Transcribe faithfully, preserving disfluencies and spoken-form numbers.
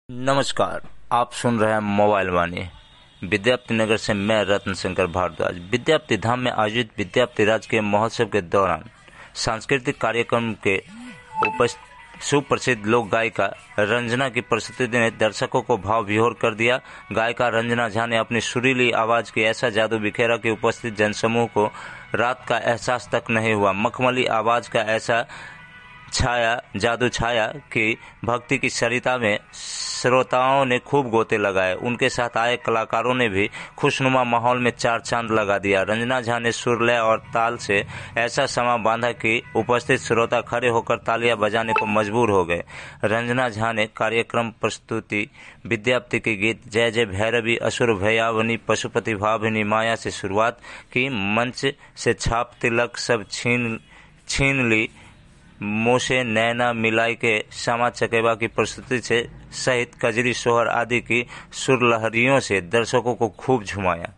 नमस्कार, आप सुन रहे हैं मोबाइल वाणी। विद्याप्ति नगर से मैं रत्न शंकर भारद्वाज। विद्याप्ति धाम में आयोजित विद्याप्ति राजकीय महोत्सव के दौरान सांस्कृतिक कार्यक्रम के उपस्थित सुप्रसिद्ध लोक गायिका रंजना की प्रस्तुति ने दर्शकों को भाव विभोर कर दिया। गायिका रंजना झा ने अपनी सुरीली आवाज की ऐसा जादू बिखेरा कि उपस्थित जनसमूह को रात का एहसास तक नहीं हुआ। मखमली आवाज का ऐसा छाया जादू छाया कि भक्ति की सरिता में श्रोताओं ने खूब गोते लगाए। उनके साथ आए कलाकारों ने भी खुशनुमा माहौल में चार चांद लगा दिया। रंजना झा ने सुर लय और ताल से ऐसा समा बांधा कि उपस्थित श्रोता खड़े होकर तालियां बजाने को मजबूर हो गए। रंजना झा ने कार्यक्रम प्रस्तुति विद्याप्ति के गीत जय जय भैरवी, असुर भयावनी, पशुपति भाभिनी, माया से शुरुआत की। मंच से छाप तिलक सब छीन छीन ली, मोशे नैना मिलाई के श्यामा चकेबा की प्रस्तुति से सहित कजरी सोहर आदि की सुरलहरियों से दर्शकों को खूब झुमाया।